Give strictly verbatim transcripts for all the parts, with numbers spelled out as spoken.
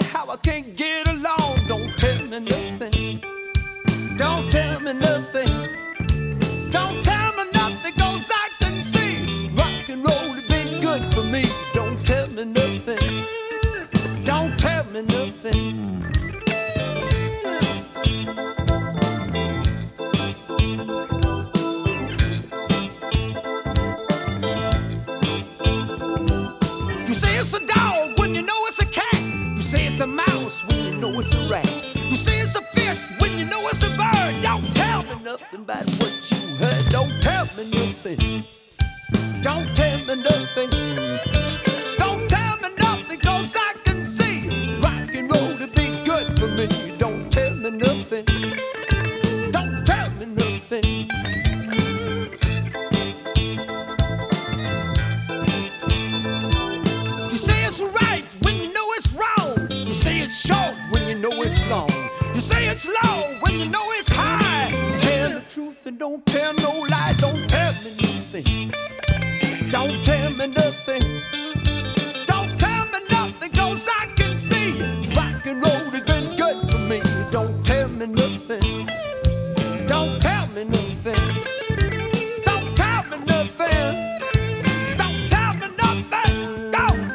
how I can't get along. Don't tell me nothing. Don't tell me nothing. Don't tell me nothing, 'cause I can see rock and roll has been good for me. Don't tell me nothing. Don't tell me nothing. You say it's a dog when you know it's a cat. You say it's a mouse when you know it's a rat. You say it's a fish when you know it's a bird. Don't tell me nothing about what you heard. Don't tell me nothing. Don't tell me nothing. Don't tell me nothing, 'cause I can see rock and roll to be good for me. Don't tell me nothing. Don't tell me nothing. You say it's right when you know it's wrong. You say it's short when you know it's long. You say it's low when you know it's high. Tell the truth and don't tell no lies. Don't tell me nothing. Don't tell me nothing. Don't tell me nothing, 'cause I can see rock and roll has been good for me. Don't tell me nothing. Don't tell me nothing. Don't tell me nothing. Don't tell me nothing. Don't.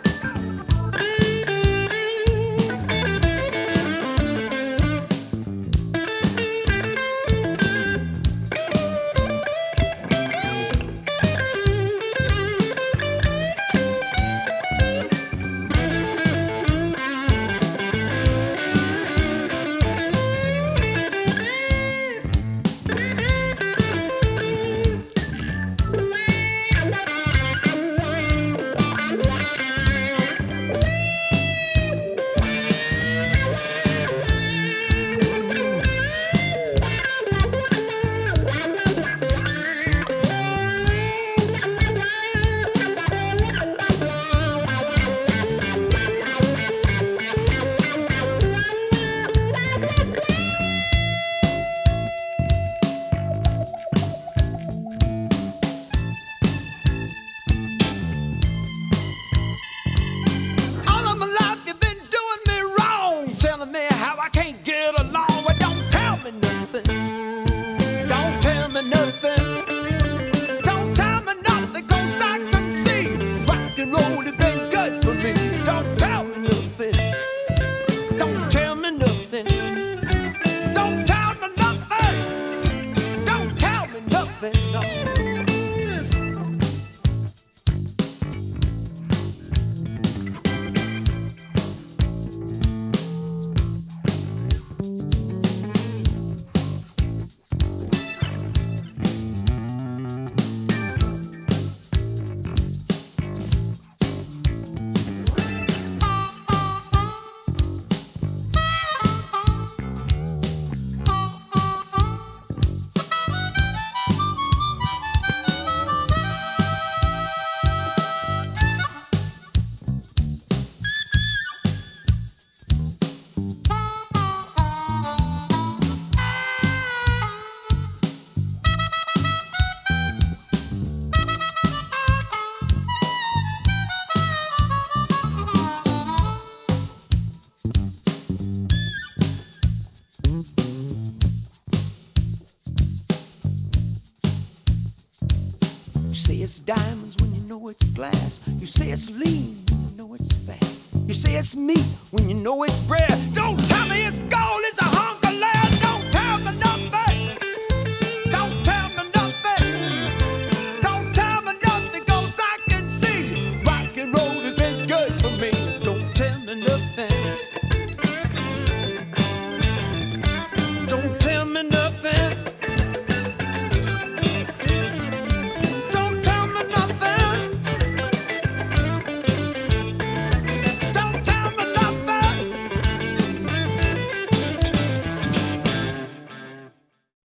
Diamonds when you know it's glass. You say it's lean when you know it's fat. You say it's meat when you know it's bread. Don't tell